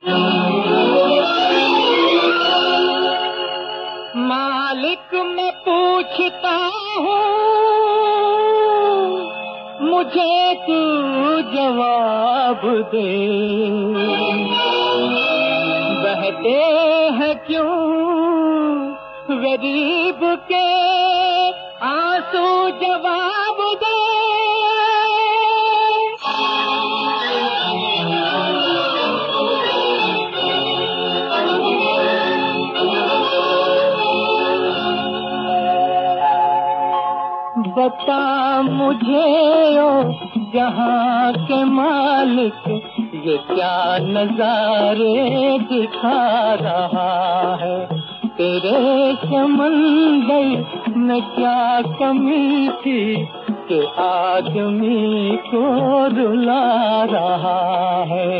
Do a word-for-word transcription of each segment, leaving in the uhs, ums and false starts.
मालिक मैं पूछता हूँ, मुझे तू जवाब दे। बहते हैं क्यों गरीब के आंसू, जवाब दे। बता मुझे ओ जहाँ के मालिक, ये क्या नजारे दिखा रहा है। तेरे समंदर में क्या कमी थी कि आदमी को रुला रहा है।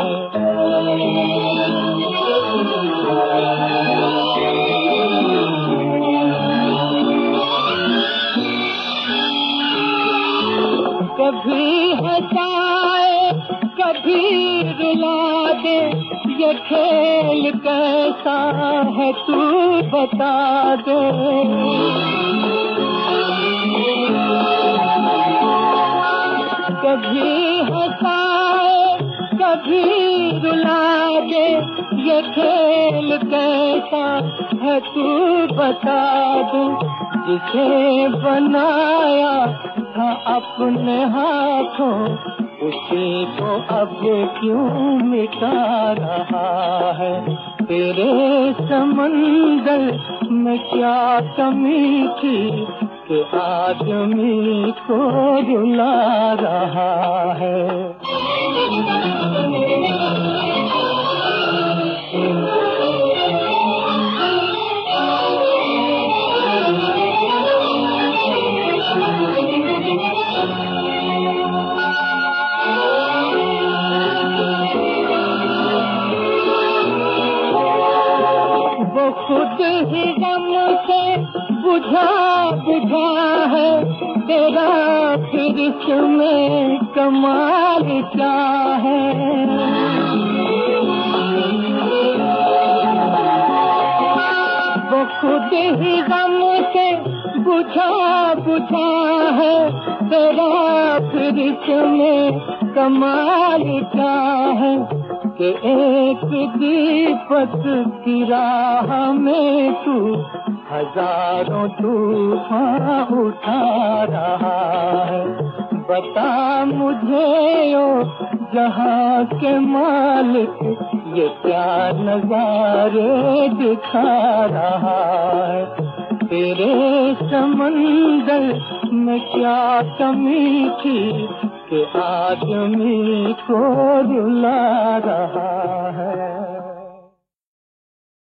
कभी हंसाए कभी रुला दे, ये खेल कैसा है तू बता दे। कभी हंसाए कभी रुला दे, ये खेल कैसा है तू बता दे। जिसे बनाया था अपने हाथों, उसी को अब क्यों मिटा रहा है। तेरे समंदर में क्या कमी थी कि आदमी को रुला रहा है। खुद ही गम से बुझा बुझा है तेरा, फिर इसमें कमाल क्या है। वो खुद ही गम से बुझा बुझा है तेरा, फिर इसमें कमाल क्या है कि एक दीपक की राह में तू हजारों तूफान उठा रहा है। बता मुझे ओ जहाँ के मालिक, ये क्या नजारे दिखा रहा है। तेरे समंदर में क्या कमी थी कि आदमी को रुला रहा